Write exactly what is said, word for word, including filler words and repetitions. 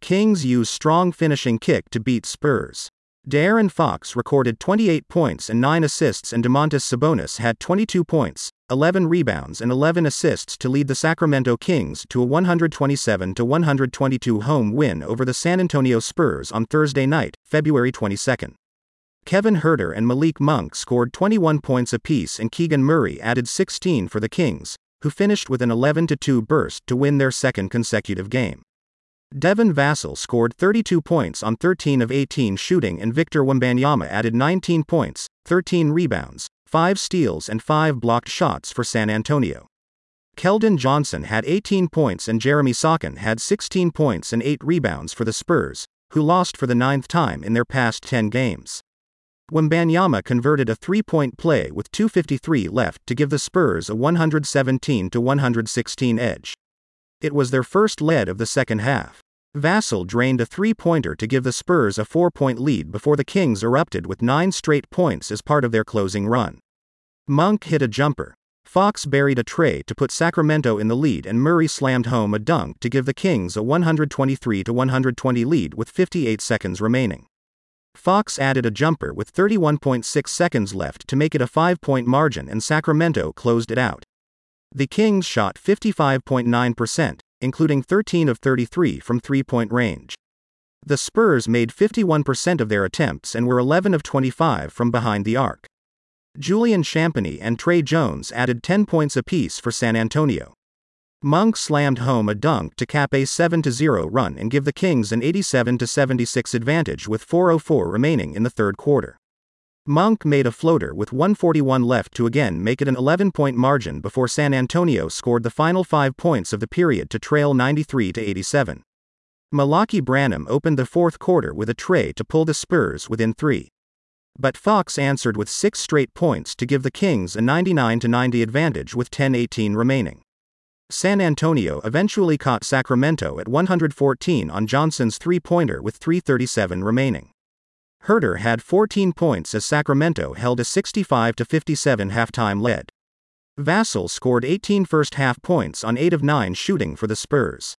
Kings use strong finishing kick to beat Spurs. De'Aaron Fox recorded twenty-eight points and nine assists, and Domantas Sabonis had twenty-two points, eleven rebounds and eleven assists to lead the Sacramento Kings to a one twenty-seven to one twenty-two home win over the San Antonio Spurs on Thursday night, February twenty-second. Kevin Huerter and Malik Monk scored twenty-one points apiece, and Keegan Murray added sixteen for the Kings, who finished with an eleven to two burst to win their second consecutive game. Devin Vassell scored thirty-two points on thirteen of eighteen shooting, and Victor Wembanyama added nineteen points, thirteen rebounds, five steals and five blocked shots for San Antonio. Keldon Johnson had eighteen points, and Jeremy Sochan had sixteen points and eight rebounds for the Spurs, who lost for the ninth time in their past ten games. Wembanyama converted a three-point play with two fifty-three left to give the Spurs a one seventeen to one sixteen edge. It was their first lead of the second half. Vassell drained a three-pointer to give the Spurs a four-point lead before the Kings erupted with nine straight points as part of their closing run. Monk hit a jumper. Fox buried a tray to put Sacramento in the lead, and Murray slammed home a dunk to give the Kings a one twenty-three to one twenty lead with fifty-eight seconds remaining. Fox added a jumper with thirty-one point six seconds left to make it a five-point margin, and Sacramento closed it out. The Kings shot fifty-five point nine percent, including thirteen of thirty-three from three-point range. The Spurs made fifty-one percent of their attempts and were eleven of twenty-five from behind the arc. Julian Champagnie and Trey Jones added ten points apiece for San Antonio. Monk slammed home a dunk to cap a seven to zero run and give the Kings an eighty-seven to seventy-six advantage with four oh four remaining in the third quarter. Monk made a floater with one forty-one left to again make it an eleven-point margin before San Antonio scored the final five points of the period to trail ninety-three to eighty-seven. Malaki Branham opened the fourth quarter with a tray to pull the Spurs within three. But Fox answered with six straight points to give the Kings a ninety-nine to ninety advantage with ten eighteen remaining. San Antonio eventually caught Sacramento at one fourteen on Johnson's three-pointer with three thirty-seven remaining. Huerter had fourteen points as Sacramento held a sixty-five to fifty-seven halftime lead. Vassell scored eighteen first-half points on eight of nine shooting for the Spurs.